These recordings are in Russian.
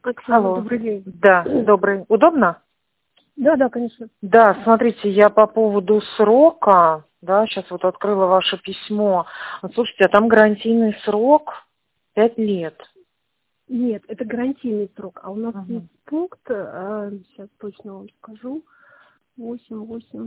Оксана, Алло. добрый день. Да, добрый. Удобно? Да, конечно. Да, смотрите, я по поводу срока, да, сейчас вот открыла ваше письмо. Вот, слушайте, а там гарантийный срок 5 лет. Нет, это гарантийный срок, а у нас есть Мгм. пункт, сейчас точно вам скажу, 8,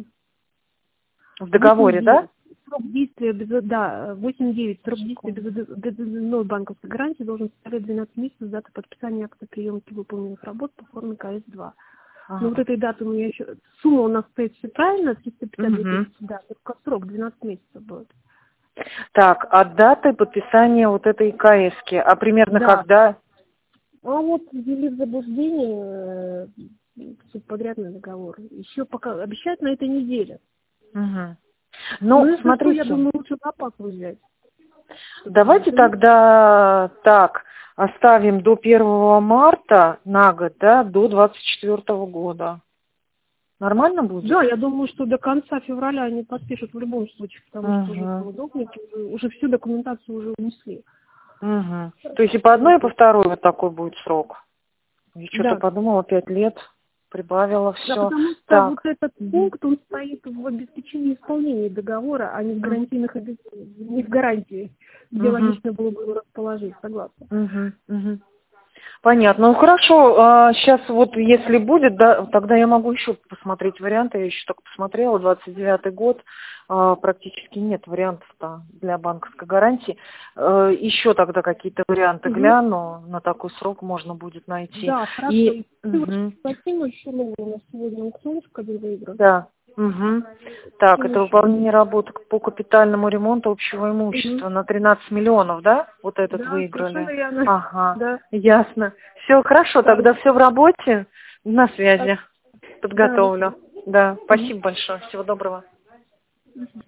В договоре, 9. да? Срок действия, да, 8-9. Срок действия Секунду. безвозмездной банковской гарантии должен составлять 12 месяцев с даты подписания акта приемки выполненных работ по форме КС-2. Но вот Ага. этой даты у меня еще... Сумма у нас стоит все правильно, 352 Мгм. тысячи, да, только срок 12 месяцев будет. Так, а даты подписания вот этой КСки, а примерно Да. когда? А вот ввели в заблуждение субподрядный договор. Еще пока обещают на этой неделе. Мгм. Ну, Ну, если что, я смотрите. думаю, лучше запасу взять. Давайте тогда так, оставим до 1 марта на год, да, до 24 года. Нормально будет? Да, я думаю, что до конца февраля они подпишут в любом случае, потому что уже Угу. полудовники уже всю документацию уже унесли. Угу. То есть и по одной, и по второй вот такой будет срок. Я что-то Да. подумала, 5 лет, прибавила Да, все. потому что вот Так. этот Мгм. пункт, он стоит в обеспечении исполнения договора, а не в гарантийных не в гарантии, где Угу. логично было бы его расположить, согласна. Угу. Угу. Понятно. Ну хорошо, сейчас вот если будет, да, тогда я могу еще посмотреть варианты. Я еще только посмотрела, 29-й год, практически нет вариантов-то для банковской гарантии. Еще тогда какие-то варианты Угу. гляну, на такой срок можно будет найти. Да, хорошо. И И мгм, спасибо еще нового у нас сегодня аукциончик один выиграл. да. Мгм. Так, Каким это еще? выполнение работ по капитальному ремонту общего Угу. имущества на 13 миллионов, да? Вот этот Да, совершенно выиграли. верно. Ага, Да. ясно. Все хорошо, Да. тогда все в работе, на связи. Да. Подготовлю. Да, Мгм. спасибо большое. Всего доброго.